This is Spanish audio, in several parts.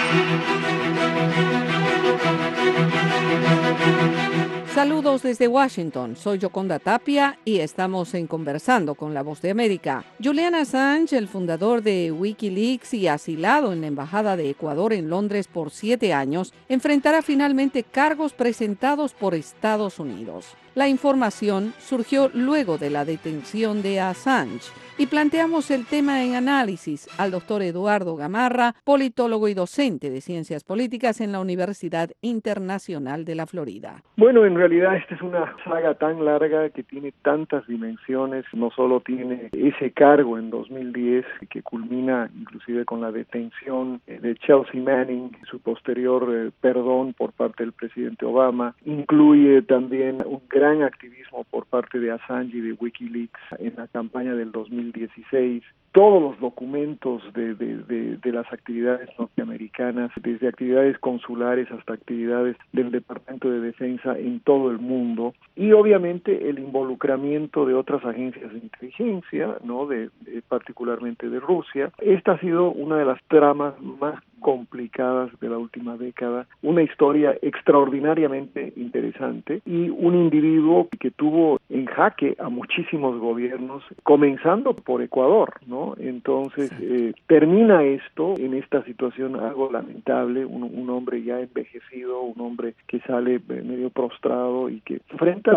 Saludos desde Washington, soy Yoconda Tapia y estamos en Conversando con la Voz de América. Julian Assange, el fundador de Wikileaks y asilado en la Embajada de Ecuador en Londres por 7 años, enfrentará finalmente cargos presentados por Estados Unidos. La información surgió luego de la detención de Assange y planteamos el tema en análisis al doctor Eduardo Gamarra, politólogo y docente de Ciencias Políticas en la Universidad Internacional de la Florida. Bueno, en realidad esta es una saga tan larga que tiene tantas dimensiones. No solo tiene ese cargo en 2010 que culmina inclusive con la detención de Chelsea Manning, su posterior perdón por parte del presidente Obama. Incluye también un gran activismo por parte de Assange y de Wikileaks en la campaña del 2016. Todos los documentos de las actividades norteamericanas, desde actividades consulares hasta actividades del Departamento de Defensa en todo el mundo, y obviamente el involucramiento de otras agencias de inteligencia, ¿no? Particularmente de Rusia. Esta ha sido una de las tramas más complicadas de la última década, una historia extraordinariamente interesante y un individuo que tuvo en jaque a muchísimos gobiernos, comenzando por Ecuador, ¿no? Entonces termina esto en esta situación algo lamentable, un hombre ya envejecido, un hombre que sale medio prostrado y que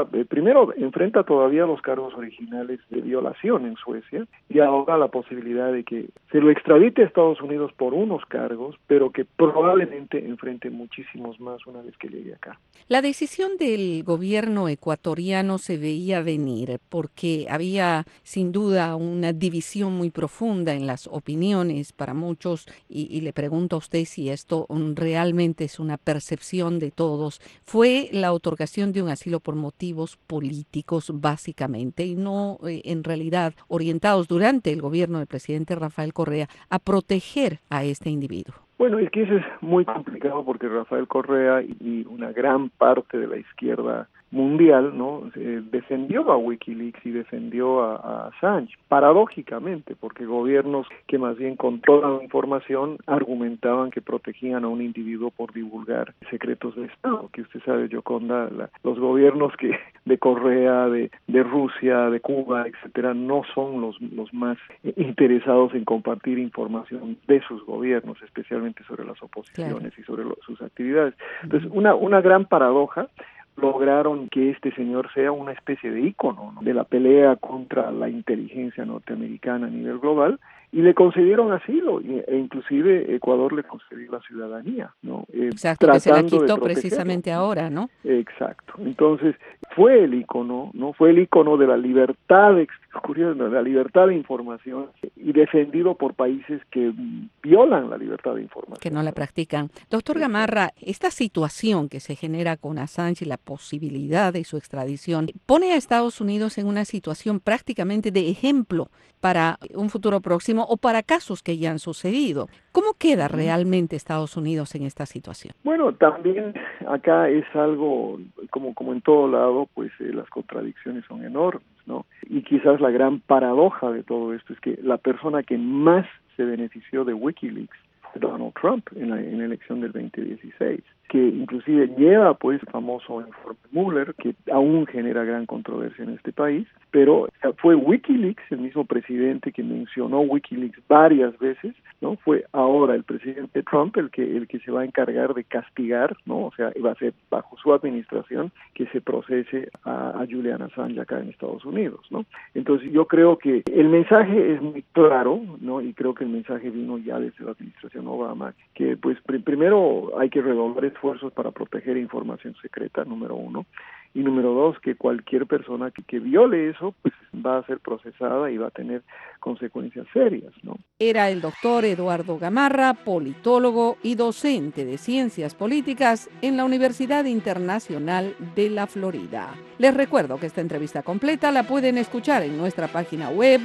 enfrenta todavía los cargos originales de violación en Suecia y ahora la posibilidad de que se lo extradite a Estados Unidos por unos cargos, pero que probablemente enfrente muchísimos más una vez que llegue acá. La decisión del gobierno ecuatoriano se veía venir porque había sin duda una división muy profunda en las opiniones para muchos y le pregunto a usted si esto realmente es una percepción de todos. Fue la otorgación de un asilo por motivos políticos básicamente y no en realidad orientados durante el gobierno del presidente Rafael Correa a proteger a este individuo. Bueno, es que eso es muy complicado porque Rafael Correa y una gran parte de la izquierda mundial, ¿no? Defendió a Wikileaks y defendió a Assange, paradójicamente, porque gobiernos que más bien controlan la información argumentaban que protegían a un individuo por divulgar secretos de Estado, que usted sabe, Yoconda, los gobiernos de Correa, de Rusia, de Cuba, etcétera, no son los más interesados en compartir información de sus gobiernos, especialmente sobre las oposiciones. Claro. Y sobre sus actividades. Entonces, una gran paradoja. Lograron que este señor sea una especie de ícono, ¿no? De la pelea contra la inteligencia norteamericana a nivel global, y le concedieron asilo, e inclusive Ecuador le concedió la ciudadanía, ¿no? Exacto, que se la quitó precisamente ahora, ¿no? Exacto. Entonces, fue el ícono, ¿no? Fue el ícono de la libertad de la libertad de información y defendido por países que violan la libertad de información. Que no la practican. Doctor Gamarra, esta situación que se genera con Assange y la posibilidad de su extradición pone a Estados Unidos en una situación prácticamente de ejemplo para un futuro próximo o para casos que ya han sucedido. ¿Cómo queda realmente Estados Unidos en esta situación? Bueno, también acá es algo, como en todo lado, pues las contradicciones son enormes, ¿no? Y quizás la gran paradoja de todo esto es que la persona que más se benefició de Wikileaks fue Donald Trump en la elección del 2016. Que inclusive lleva pues el famoso informe Mueller, que aún genera gran controversia en este país, pero fue Wikileaks, el mismo presidente que mencionó Wikileaks varias veces, ¿no? Fue ahora el presidente Trump el que se va a encargar de castigar, ¿no? O sea, va a ser bajo su administración que se procese a Julian Assange acá en Estados Unidos, ¿no? Entonces yo creo que el mensaje es muy claro, ¿no? Y creo que el mensaje vino ya desde la administración Obama, que pues primero hay que redoblar esfuerzos para proteger información secreta, número uno, y número dos, que cualquier persona que viole eso, pues va a ser procesada y va a tener consecuencias serias, ¿no? Era el doctor Eduardo Gamarra, politólogo y docente de Ciencias Políticas en la Universidad Internacional de la Florida. Les recuerdo que esta entrevista completa la pueden escuchar en nuestra página web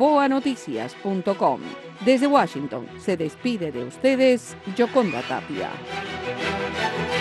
boanoticias.com. Desde Washington se despide de ustedes Yoconda Tapia.